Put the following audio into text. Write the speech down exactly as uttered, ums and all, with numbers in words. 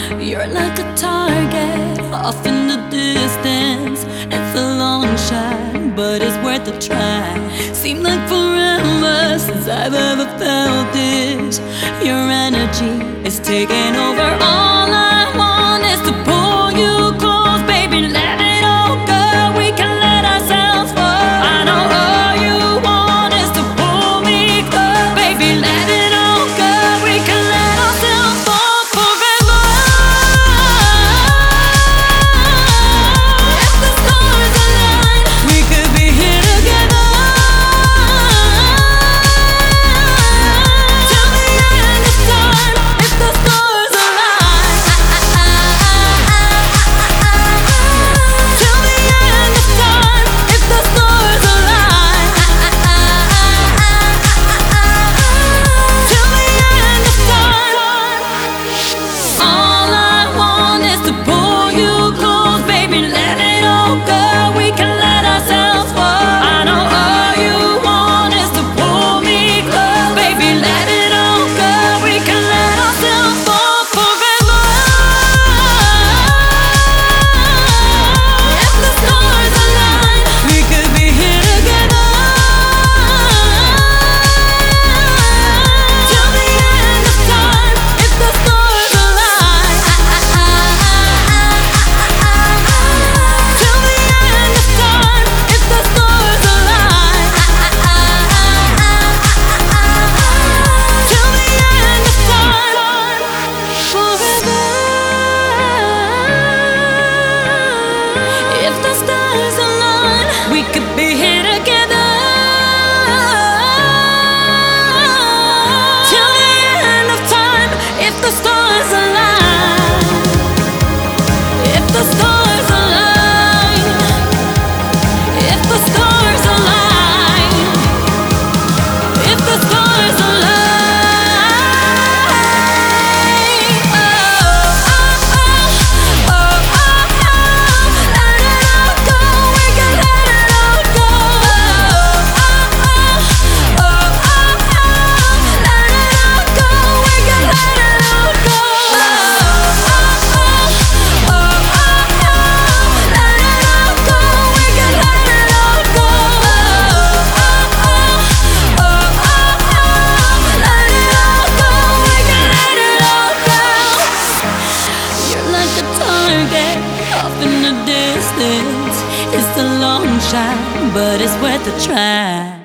You're like a target off in the distance. It's a long shot, but it's worth a try. Seemed like forever since I've ever felt this. Your energy is taking over. All I want is to pull you close, baby. Let it all go. We can let ourselves fall. I know all you want is to pull me close, baby. Let it all go. We can let ourselves fall forever. If the stars align, we could be here together till the end of time. If the stars align, till the end of time. If the stars align, till the end of time. All I want is to pull you close, baby. Let it all go. We can let ourselves fall. I know all you want is to pull me close, baby. Let it all go. We can let ourselves fall forever. If the stars align, we could be here together till the end of time. If the stars align, till the end of time. If the stars align, till the end of time. Forever. If the stars align, we could be here together till the end of time. If the stars align, if the stars align, if the stars align, if the stars align. Oh, oh, oh, oh, oh, oh. Let it all go. We can let it all go. Oh, oh, oh, oh, oh. Let it all go. We can let it all go. Oh, oh, oh, oh, oh. Let it all go. We can let it all go. Oh, oh, oh, oh, oh. Let it all go. We can let it all go. You're like a target off in the distance. It's a long shot, but it's worth a try.